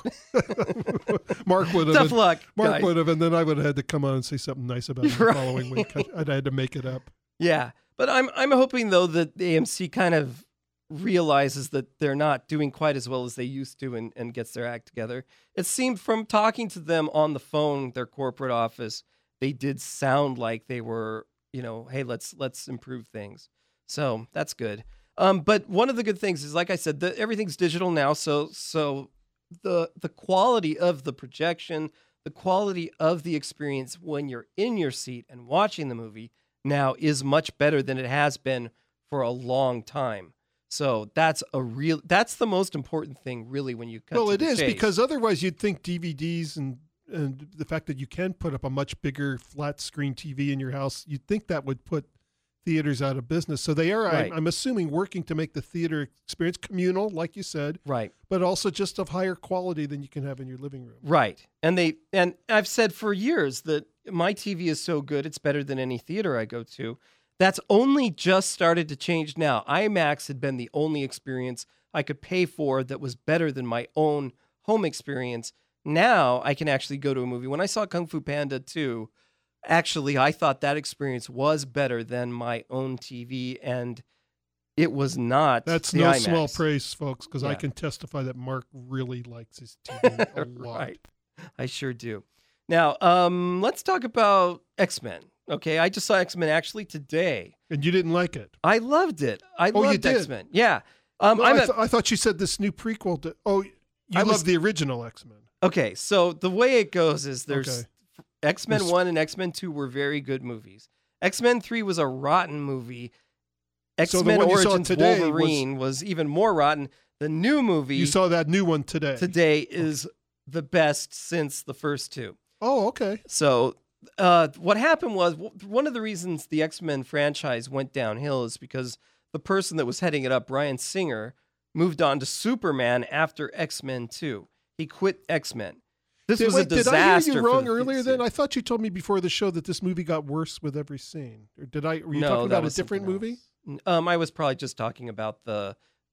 Mark would have. tough luck. Mark guys. would have, and then I would have had to come on and say something nice about it the Right. following week. I'd had to make it up. Yeah, but I'm I'm hoping though that the A M C kind of realizes that they're not doing quite as well as they used to and, and gets their act together. It seemed from talking to them on the phone, their corporate office, they did sound like they were, you know, hey, let's let's improve things. So that's good. Um, but one of the good things is, like I said, the, everything's digital now. So so the the quality of the projection, the quality of the experience when you're in your seat and watching the movie now is much better than it has been for a long time. So that's a real that's the most important thing really when you cut Well, to it the is chase. because otherwise you'd think D V Ds and and the fact that you can put up a much bigger flat screen T V in your house, you'd think that would put theaters out of business. So they are, Right. I, I'm assuming, working to make the theater experience communal, like you said, right. but also just of higher quality than you can have in your living room. Right. And they and I've said for years that my T V is so good it's better than any theater I go to. That's only just started to change now. IMAX had been the only experience I could pay for that was better than my own home experience. Now I can actually go to a movie. When I saw Kung Fu Panda two, actually I thought that experience was better than my own T V, and it was not. That's the no IMAX. small praise, folks, because I Yeah. can testify that Mark really likes his T V a lot. Right. I sure do. Now, um, let's talk about X-Men. Okay, I just saw X-Men actually today. And you didn't like it. I loved it. I Oh, you loved did? X-Men. Yeah. Um, No, I'm I, a- th- I thought you said this new prequel. To, oh, you I love was- the original X-Men. okay, so the way it goes is there's Okay. X-Men There's- one and X-Men two were very good movies. X-Men three was a rotten movie. X-Men one you saw Origins today was- Wolverine was... even more rotten. The new movie You saw that new one today. today is the best since the first two. Oh, okay. So, uh, what happened was w- one of the reasons the X-Men franchise went downhill is because the person that was heading it up, Bryan Singer, moved on to Superman after X-Men two. He quit X-Men. This Did, was wait, a did disaster. I hear you for wrong the earlier? series. Then I thought you told me before the show that this movie got worse with every scene. Or did I? Were you No, talking that about a was different something movie? else. Um, I was probably just talking about the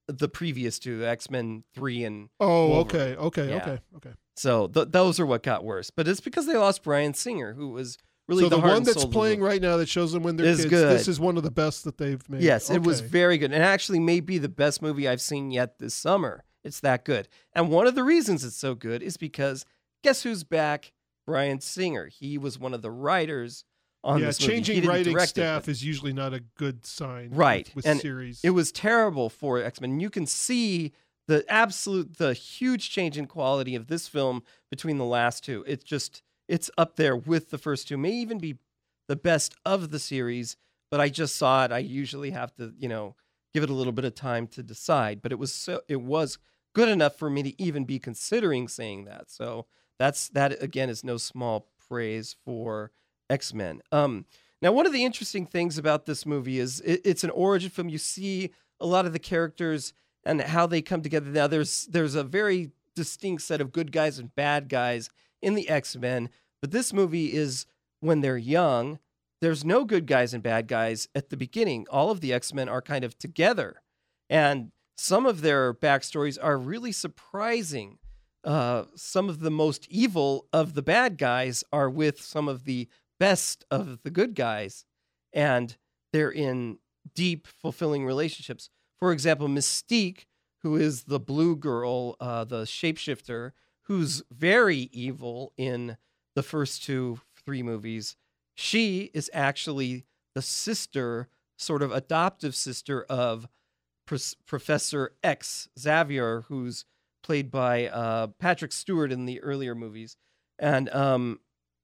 the previous two, X-Men three and Oh, Wolverine. okay, okay, Yeah. okay, okay. So th- those are what got worse. But it's because they lost Bryan Singer, who was really so the, the, heart one and that's soul of the playing movie. right now that shows them when they're Is kids. good. This is one of the best that they've made. Yes, it was Okay. very good, and actually may be the best movie I've seen yet this summer. It's that good. And one of the reasons it's so good is because guess who's back? Bryan Singer. He was one of the writers on yeah, this movie. He changing didn't writing direct it, staff but- is usually not a good sign. Right, With, with and series. It was terrible for X-Men. You can see the absolute, the huge change in quality of this film between the last two. It's just, it's up there with the first two. May even be the best of the series, but I just saw it. I usually have to, you know, give it a little bit of time to decide. But it was so, it was good enough for me to even be considering saying that. So that's that again is no small praise for X-Men. Um, now, one of the interesting things about this movie is it, it's an origin film. You see a lot of the characters and how they come together. Now, there's there's a very distinct set of good guys and bad guys in the X-Men, but this movie is when they're young. There's no good guys and bad guys at the beginning. All of the X-Men are kind of together, and some of their backstories are really surprising. Uh, some of the most evil of the bad guys are with some of the best of the good guys, and they're in deep, fulfilling relationships. For example, Mystique, who is the blue girl, uh, the shapeshifter, who's very evil in the first two, three movies, she is actually the sister, sort of adoptive sister of Pr- Professor X, Xavier, who's played by uh, Patrick Stewart in the earlier movies. And um,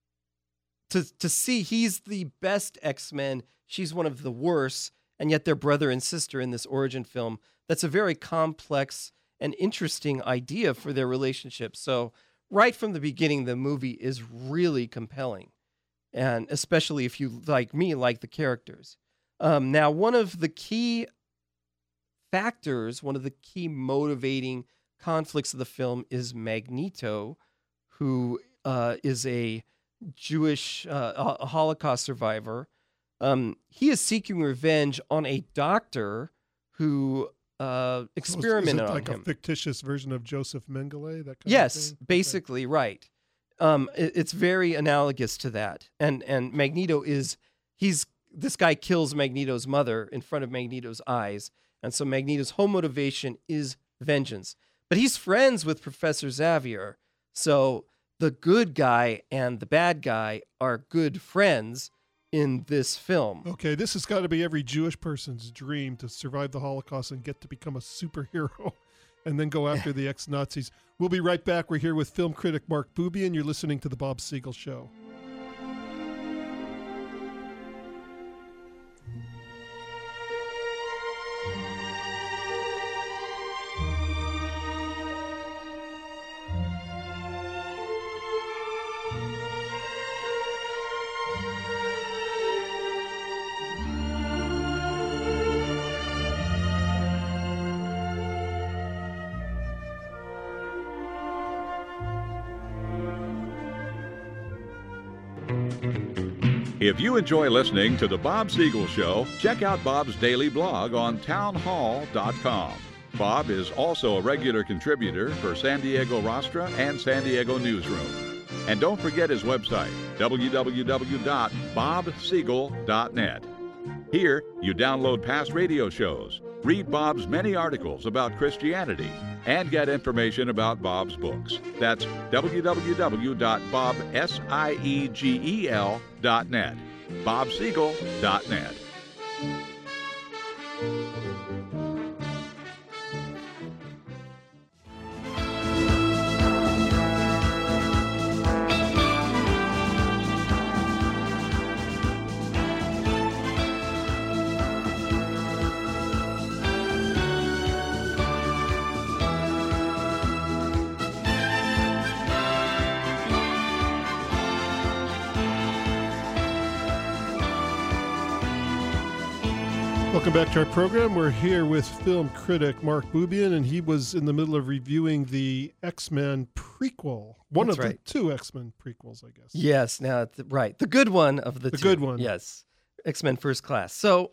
to to see he's the best X-Men, she's one of the worst, and yet they're brother and sister in this origin film. That's a very complex and interesting idea for their relationship. So right from the beginning, the movie is really compelling, and especially if you, like me, like the characters. Um, now, one of the key factors, one of the key motivating conflicts of the film is Magneto, who uh, is a Jewish uh, a Holocaust survivor. Um, he is seeking revenge on a doctor who uh, experimented is it on like him. a fictitious version of Joseph Mengele? That kind Yes, of thing? basically, right. Um, it- it's very analogous to that. And and Magneto is he's this guy kills Magneto's mother in front of Magneto's eyes, and so Magneto's whole motivation is vengeance. But he's friends with Professor Xavier, so the good guy and the bad guy are good friends in this film. Okay, this has got to be every Jewish person's dream to survive the Holocaust and get to become a superhero and then go after the ex-Nazis. We'll be right back. We're here with film critic Mark Bubian. You're listening to The Bob Siegel Show. If you enjoy listening to The Bob Siegel Show, check out Bob's daily blog on town hall dot com. Bob is also a regular contributor for San Diego Rostra and San Diego Newsroom. And don't forget his website, w w w dot bob siegel dot net. Here, you download past radio shows, read Bob's many articles about Christianity, and get information about Bob's books. That's w w w dot bob siegel dot net. bob siegel dot net. Welcome back to our program. We're here with film critic Mark Bubian, and he was in the middle of reviewing the X-Men prequel. One That's of right. the two X-Men prequels, I guess. Yes, now th- right, the good one of the, The two. good one. Yes, X-Men First Class. So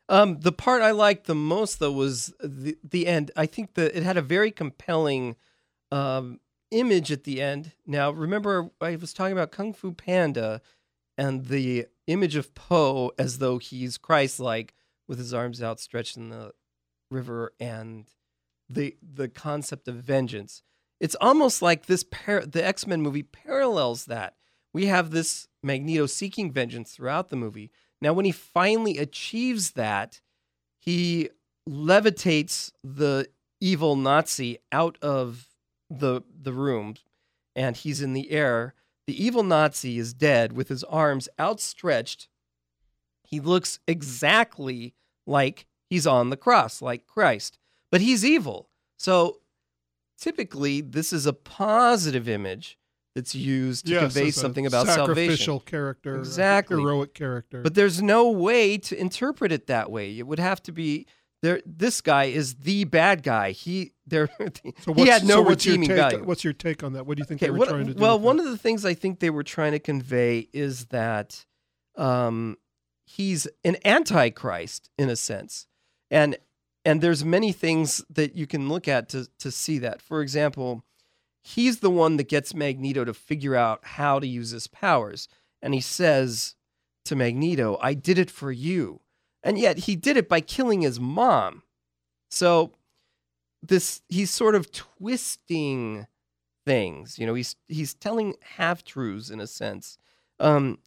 Um, the part I liked the most, though, was the the end. I think that it had a very compelling um, image at the end. Now, remember, I was talking about Kung Fu Panda and the image of Po as though he's Christ-like with his arms outstretched in the river, and the the concept of vengeance. It's almost like this par- the X-Men movie parallels that. We have this Magneto seeking vengeance throughout the movie. Now, when he finally achieves that, he levitates the evil Nazi out of the the room, and he's in the air. The evil Nazi is dead with his arms outstretched. He looks exactly like he's on the cross, like Christ, but he's evil. So typically, this is a positive image that's used to Yes, convey as a something about sacrificial salvation. character, a Exactly. heroic character. But there's no way to interpret it that way. It would have to be there. This guy is the bad guy. He there. so he had no so what's your redeeming take, value. What's your take on that? What do you think Okay, they were what- trying to do? well, with one that? of the things I think they were trying to convey is that um, he's an antichrist in a sense, and and there's many things that you can look at to to see that. For example, he's the one that gets Magneto to figure out how to use his powers, and he says to Magneto, "I did it for you," and yet he did it by killing his mom. So this he's sort of twisting things, you know. He's he's telling half truths in a sense, um,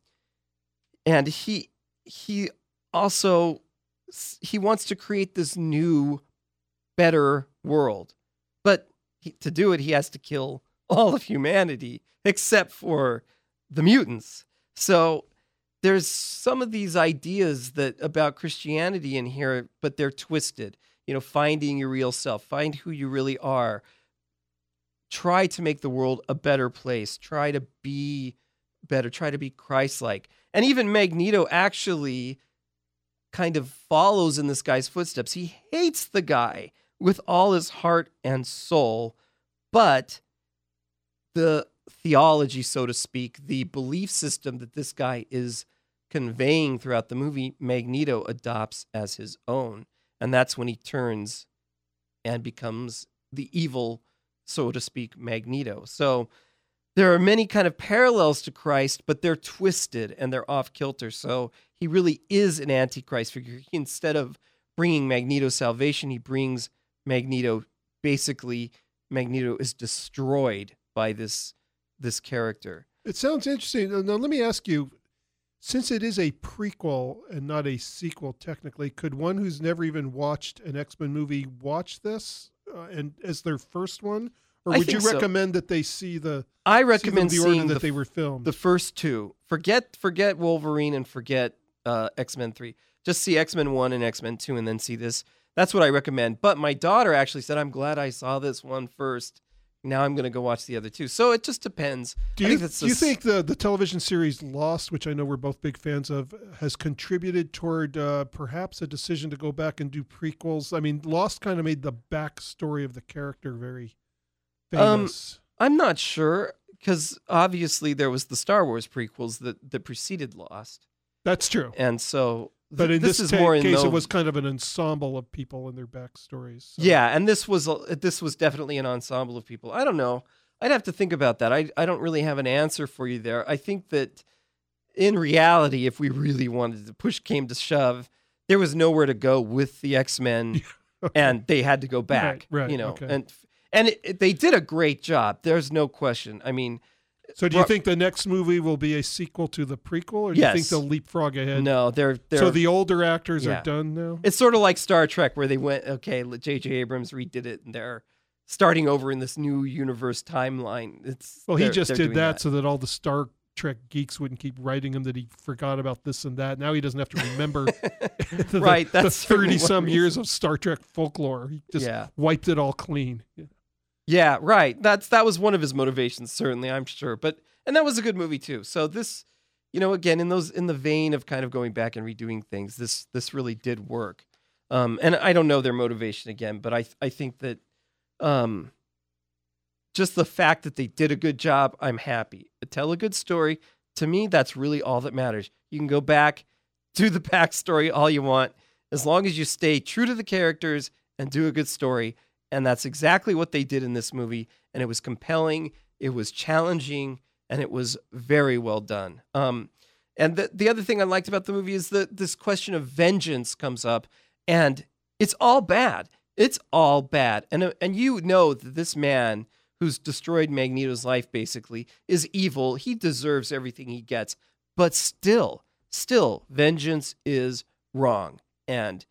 and he he also he wants to create this new, better world, but he, to do it, he has to kill all of humanity except for the mutants. So there's some of these ideas that about Christianity in here, but they're twisted. You know, finding your real self, find who you really are. Try to make the world a better place. Try to be better. Try to be Christ-like. And even Magneto actually kind of follows in this guy's footsteps. He hates the guy with all his heart and soul, but the theology, so to speak, the belief system that this guy is conveying throughout the movie, Magneto adopts as his own. And that's when he turns and becomes the evil, so to speak, Magneto. So there are many kind of parallels to Christ, but they're twisted and they're off kilter. So he really is an antichrist figure. He, instead of bringing Magneto salvation, he brings Magneto, basically, Magneto is destroyed by this, this character. It sounds interesting. Now, let me ask you, since it is a prequel and not a sequel, technically, could one who's never even watched an X-Men movie watch this uh, and as their first one? Or I would you think so. recommend that they see the I recommend see them the order seeing that the, they were filmed? the first two. Forget forget Wolverine and forget uh, X-Men three. Just see X-Men one and X-Men two and then see this. That's what I recommend. But my daughter actually said, I'm glad I saw this one first. Now I'm going to go watch the other two. So it just depends. Do I you, think that's do you a s- think the, the television series Lost, which I know we're both big fans of, has contributed toward uh, perhaps a decision to go back and do prequels? I mean, Lost kind of made the backstory of the character very famous. Um, I'm not sure, because obviously there was the Star Wars prequels that, that preceded Lost. That's true. And so th- But in this, this, is ta- more in case, the, it was kind of an ensemble of people and their backstories. So. Yeah, and this was a- this was definitely an ensemble of people. I don't know. I'd have to think about that. I I don't really have an answer for you there. I think that in reality, if we really wanted to push came to shove, there was nowhere to go with the X-Men, and they had to go back. Right, right, you know, okay. and and it, it- they did a great job. There's no question. I mean, So do you Ro- think the next movie will be a sequel to the prequel, or do you think Yes. they'll leapfrog ahead? no, they're they're. So the older actors Yeah. are done now? It's sort of like Star Trek, where they went, okay, J J Abrams redid it, and they're starting over in this new universe timeline. It's Well, he they're- just they're did doing that, so that all the Star Trek geeks wouldn't keep writing him that he forgot about this and that. Now he doesn't have to remember the, Right, the that's certainly thirty-some one years of Star Trek folklore. He just Yeah. wiped it all clean. Yeah, right. That's that was one of his motivations, certainly, I'm sure. But and that was a good movie too. So this, you know, again, in those in the vein of kind of going back and redoing things, this this really did work. Um, and I don't know their motivation again, but I I think that um, just the fact that they did a good job, I'm happy. Tell a good story. To me, that's really all that matters. You can go back, do the backstory all you want, as long as you stay true to the characters and do a good story. And that's exactly what they did in this movie. And it was compelling, it was challenging, and it was very well done. Um, and the, the other thing I liked about the movie is that this question of vengeance comes up, and it's all bad. It's all bad. And, uh, and you know that this man who's destroyed Magneto's life, basically, is evil. He deserves everything he gets. But still, still, vengeance is wrong. And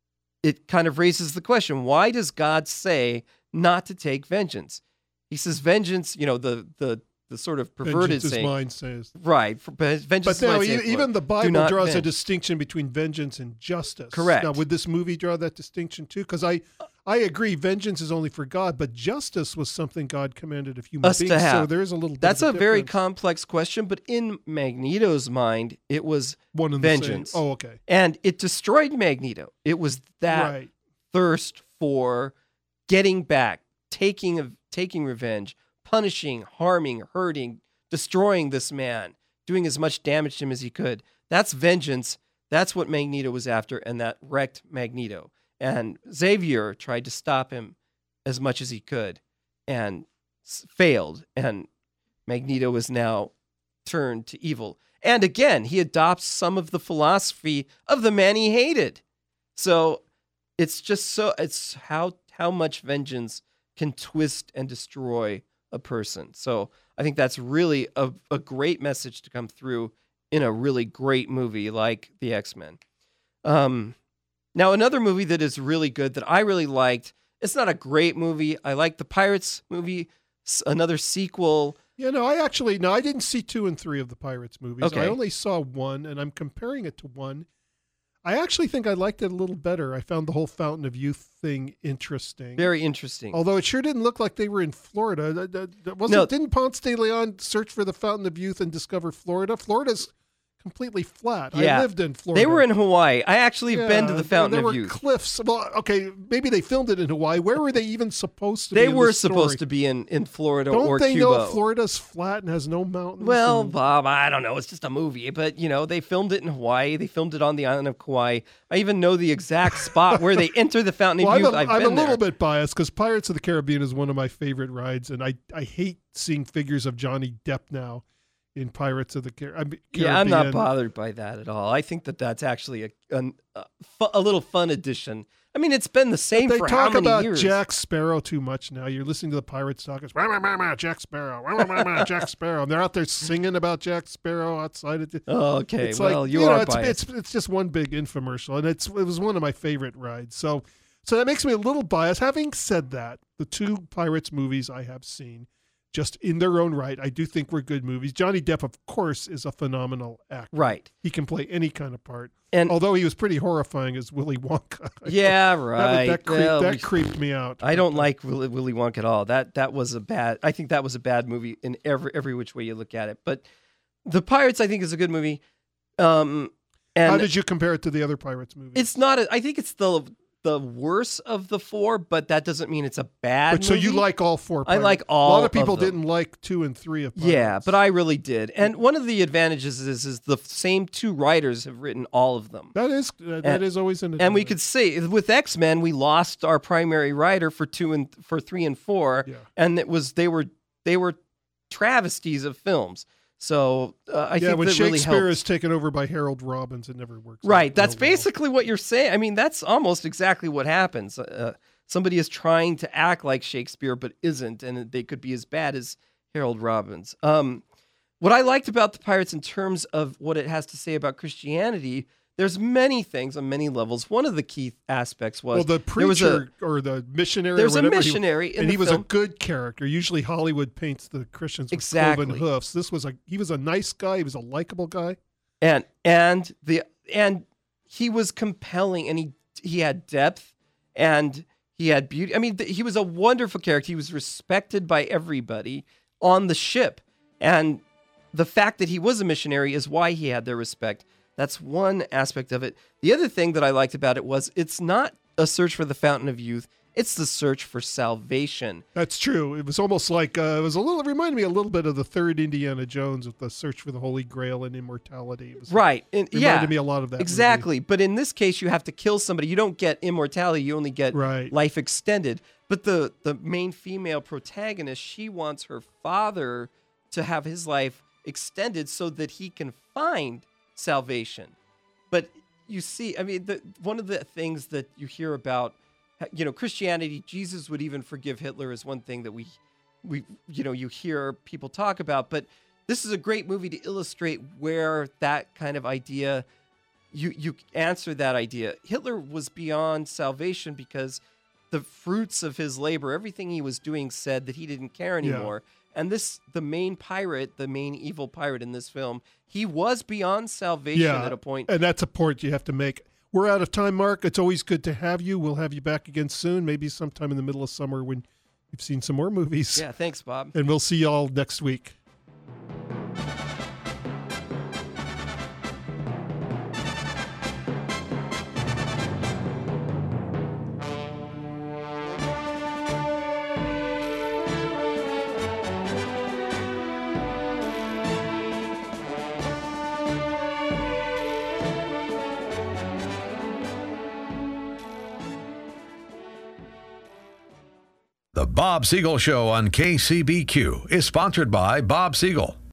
it kind of raises the question, why does God say not to take vengeance? He says vengeance, you know, the the the sort of perverted vengeance saying. is mine, says. Right. For, vengeance but now, is mine, e- even the do Bible not draws a venge. distinction between vengeance and justice. Correct. Now, would this movie draw that distinction too? Because I, I agree, vengeance is only for God, but justice was something God commanded of human Us to beings. have. So there is a little bit That's of a very difference. complex question, but in Magneto's mind, it was One and the same. vengeance. Oh, okay. And it destroyed Magneto. It was that Right. thirst for getting back, taking taking revenge, punishing, harming, hurting, destroying this man, doing as much damage to him as he could. That's vengeance. That's what Magneto was after, and that wrecked Magneto. And Xavier tried to stop him as much as he could and s- failed. And Magneto is now turned to evil. And again, he adopts some of the philosophy of the man he hated. So it's just so, it's how, how much vengeance can twist and destroy a person. So I think that's really a, a great message to come through in a really great movie like The X-Men. Um, now, another movie that is really good that I really liked, it's not a great movie. I like the Pirates movie, s- another sequel. Yeah, no, I actually, no, I didn't see two and three of the Pirates movies. Okay. I only saw one, and I'm comparing it to one. I actually think I liked it a little better. I found the whole Fountain of Youth thing interesting. Very interesting. Although it sure didn't look like they were in Florida. That- that- that wasn't, No. Didn't Ponce de Leon search for the Fountain of Youth and discover Florida? Florida's completely flat. Yeah. I lived in Florida. They were in Hawaii. I actually have been to Yeah, the Fountain there of were Youth. cliffs. Well, okay, maybe they filmed it in Hawaii. Where were they even supposed to They be? in were this supposed story? to be in, in Florida Don't or they Cuba. know Florida's flat and has no mountains? Well, and- Bob, I don't know. It's just a movie. But, you know, they filmed it in Hawaii. They filmed it on the island of Kauai. I even know the exact spot where they enter the Fountain well, of Youth. I'm a, I've I'm been a little there. bit biased because Pirates of the Caribbean is one of my favorite rides, and I, I hate seeing figures of Johnny Depp now in Pirates of the Car- I mean, Caribbean. Yeah, I'm not bothered by that at all. I think that that's actually a a, a, fu- a little fun addition. I mean, it's been the same They for how talk many about years? Jack Sparrow too much now. You're listening to the Pirates talk. It's "Rah, rah, rah, rah, Jack Sparrow, rah, rah, rah, rah, Jack Sparrow. And they're out there singing about Jack Sparrow outside. Of the, Oh, okay, it's well, like, you, you know, are it's, biased. it's it's just one big infomercial, and it's it was one of my favorite rides. So so that makes me a little biased. Having said that, the two Pirates movies I have seen, just in their own right, I do think were good movies. Johnny Depp, of course, is a phenomenal actor. Right. He can play any kind of part. And Although he was pretty horrifying as Willy Wonka. yeah, That, right. that, creeped, Well, that we- creeped me out. I don't like Willy, Willy Wonka at all. That that was a bad. I think that was a bad movie in every every which way you look at it. But the Pirates, I think, is a good movie. Um, and How did you compare it to the other Pirates movies? it's not. A, I think it's the the worst of the four, but that doesn't mean it's a bad. But so you movie. like all four? I Pirates. like A all lot of of people them. didn't like two and three of Pirates. Yeah, but I really did. And one of the advantages is is the same two writers have written all of them. that is uh, that And- is always an. And we advantage. could see with X-Men, we lost our primary writer for two and for three and four, Yeah. and it was they were they were travesties of films. So uh, I yeah, think when that really Shakespeare helped. is taken over by Harold Robbins, it never works. out Right, that's real well. basically what you're saying. I mean, that's almost exactly what happens. Uh, somebody is trying to act like Shakespeare, but isn't, and they could be as bad as Harold Robbins. Um, what I liked about the Pirates in terms of what it has to say about Christianity, there's many things on many levels. One of the key aspects was Well, the there was a preacher or the missionary. there or was a whatever he- missionary in and the he was film. a good character. Usually, Hollywood paints the Christians with Exactly. cloven hoofs. This was a he was a nice guy. He was a likable guy. and and the and he was compelling, and he he had depth, and he had beauty. I mean, th- he was a wonderful character. He was respected by everybody on the ship, and the fact that he was a missionary is why he had their respect. That's one aspect of it. The other thing that I liked about it was it's not a search for the Fountain of Youth. It's the search for salvation. That's true. It was almost like uh, it was a little. It reminded me a little bit of the third Indiana Jones with the search for the Holy Grail and immortality. It was Right. And, Reminded yeah, me a lot of that. exactly. But in this case, you have to kill somebody. You don't get immortality. You only get Right. life extended. But the, the main female protagonist, she wants her father to have his life extended so that he can find salvation. But you see, I mean, the, one of the things that you hear about, you know, Christianity, Jesus would even forgive Hitler is one thing that we, we, you know, you hear people talk about. But this is a great movie to illustrate where that kind of idea, you you answer that idea. Hitler was beyond salvation because the fruits of his labor, everything he was doing, said that he didn't care anymore. And this, the main pirate, the main evil pirate in this film, he was beyond salvation Yeah, at a point. and that's a point you have to make. We're out of time, Mark. It's always good to have you. We'll have you back again soon, maybe sometime in the middle of summer when you've seen some more movies. Yeah, thanks, Bob. And we'll see y'all next week. The Bob Siegel Show on K C B Q is sponsored by Bob Siegel.